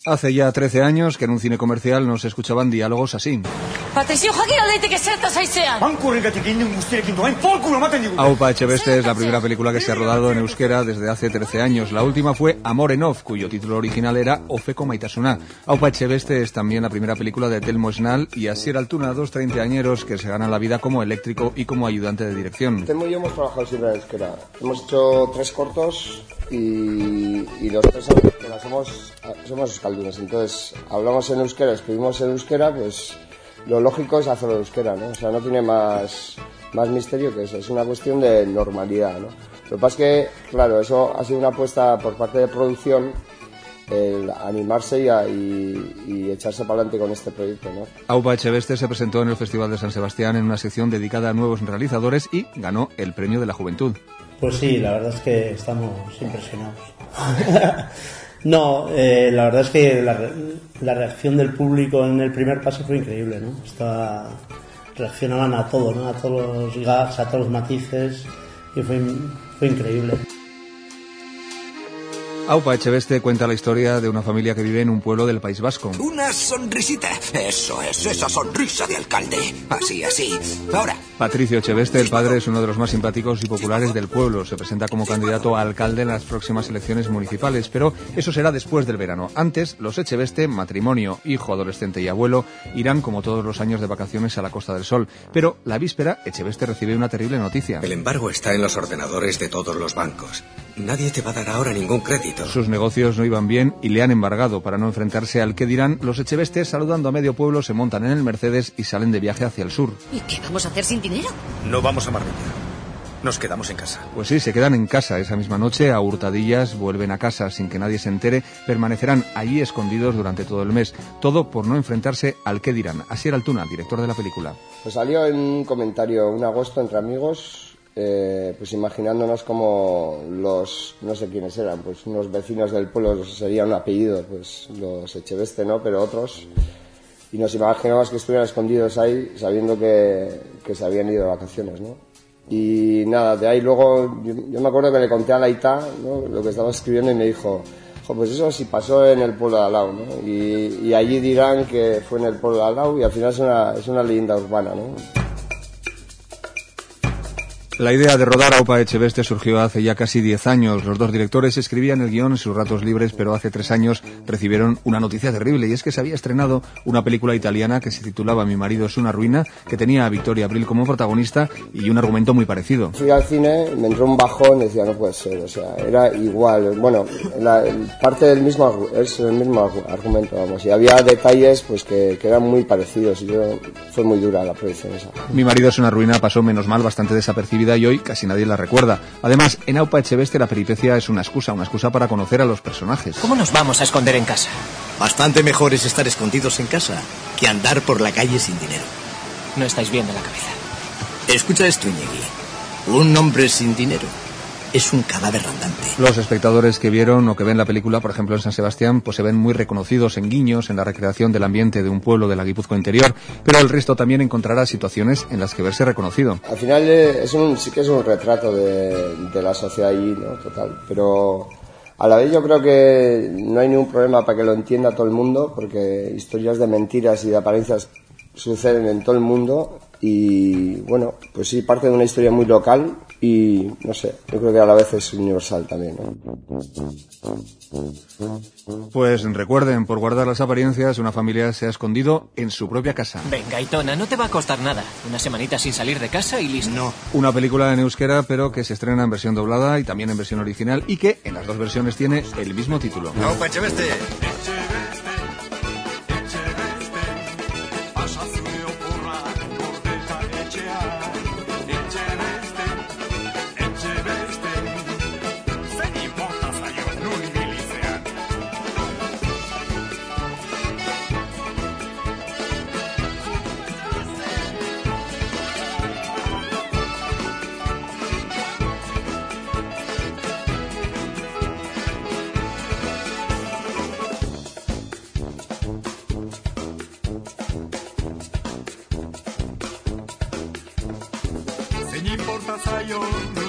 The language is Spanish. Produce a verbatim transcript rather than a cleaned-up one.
Hace ya trece años que en un cine comercial no se escuchaban diálogos así. Aupa Etxebeste es la primera película que se ha rodado en euskera desde hace trece años. La última fue Amor en Off, cuyo título original era Ofeko Maitasuna. Aupa Etxebeste es también la primera película de Telmo Esnal y Asier Altuna, dos treintañeros que se ganan la vida como eléctrico y como ayudante de dirección. Telmo y yo hemos trabajado siempre en euskera. Hemos hecho tres cortos y, y los tres en euskera. Somos, somos euskaldunes, entonces hablamos en euskera, escribimos en euskera, pues lo lógico es hacerlo en euskera, ¿no? O sea, no tiene más, más misterio que eso, es una cuestión de normalidad, ¿no? Lo que pasa es que, claro, eso ha sido una apuesta por parte de producción, el animarse y, a, y, y echarse para adelante con este proyecto, ¿no? Aupa Etxebeste se presentó en el Festival de San Sebastián en una sección dedicada a nuevos realizadores y ganó el Premio de la Juventud. Pues sí, la verdad es que estamos impresionados. No, eh, la verdad es que la, la reacción del público en el primer paso fue increíble, ¿no? Estaba, reaccionaban a todo, ¿no? A todos los gags, a todos los matices, y fue, fue increíble. Aupa Etxebeste cuenta la historia de una familia que vive en un pueblo del País Vasco. Una sonrisita. Eso es, esa sonrisa de alcalde. Así, así. Ahora. Patricio Etxebeste, el padre, es uno de los más simpáticos y populares del pueblo. Se presenta como candidato a alcalde en las próximas elecciones municipales, pero eso será después del verano. Antes, los Etxebeste, matrimonio, hijo, adolescente y abuelo, irán como todos los años de vacaciones a la Costa del Sol. Pero la víspera, Etxebeste recibe una terrible noticia. El embargo está en los ordenadores de todos los bancos. Nadie te va a dar ahora ningún crédito. Sus negocios no iban bien y le han embargado. Para no enfrentarse al que dirán, los Etxebeste, saludando a medio pueblo, se montan en el Mercedes y salen de viaje hacia el sur. ¿Y qué vamos a hacer sin dinero? No vamos a Marbella. Nos quedamos en casa. Pues sí, se quedan en casa. Esa misma noche, a hurtadillas, vuelven a casa sin que nadie se entere. Permanecerán allí escondidos durante todo el mes. Todo por no enfrentarse al que dirán. Asier Altuna, director de la película. Pues salió en un comentario un agosto entre amigos... Eh, pues imaginándonos como los, no sé quiénes eran, pues unos vecinos del pueblo, sería un apellido, pues los Etxebeste, ¿no? Pero otros, y nos imaginamos que estuvieran escondidos ahí sabiendo que, que se habían ido de vacaciones, ¿no? Y nada, de ahí luego yo, yo me acuerdo que le conté a la Ita, ¿no?, lo que estaba escribiendo y me dijo, jo, pues eso sí pasó en el pueblo de al lado, ¿no? Y, y allí dirán que fue en el pueblo de al lado y al final es una, es una leyenda urbana, ¿no? La idea de rodar Aupa Etxebeste surgió hace ya casi diez años. Los dos directores escribían el guión en sus ratos libres, pero hace tres años recibieron una noticia terrible, y es que se había estrenado una película italiana que se titulaba Mi marido es una ruina, que tenía a Victoria Abril como protagonista y un argumento muy parecido. Fui al cine, me entró un bajón y decía, no puede ser, o sea, era igual. Bueno, la, parte del mismo, es el mismo argumento, vamos, y había detalles pues que, que eran muy parecidos, y yo, fue muy dura la proyección esa. Mi marido es una ruina pasó menos mal bastante desapercibida y hoy casi nadie la recuerda. Además, en Aupa Etxebeste la peripecia es una excusa, una excusa para conocer a los personajes. ¿Cómo nos vamos a esconder en casa? Bastante mejor es estar escondidos en casa que andar por la calle sin dinero. No estáis bien de la cabeza. Escucha esto, Iñaki. Un hombre sin dinero es un cadáver andante. Los espectadores que vieron o que ven la película, por ejemplo en San Sebastián, pues se ven muy reconocidos en guiños, en la recreación del ambiente de un pueblo de la Guipúzcoa interior, pero el resto también encontrará situaciones en las que verse reconocido. Al final es un, sí que es un retrato de, de la sociedad allí, ¿no? Total, pero a la vez yo creo que no hay ningún problema para que lo entienda todo el mundo, porque historias de mentiras y de apariencias suceden en todo el mundo. Y bueno, pues sí, parte de una historia muy local y no sé, yo creo que a la vez es universal también, ¿no? Pues recuerden, por guardar las apariencias, una familia se ha escondido en su propia casa. Venga, Aitona, no te va a costar nada. Una semanita sin salir de casa y listo. No. Una película en euskera, pero que se estrena en versión doblada y también en versión original, y que en las dos versiones tiene el mismo título. Aupa Etxebeste. Zein inporta zaio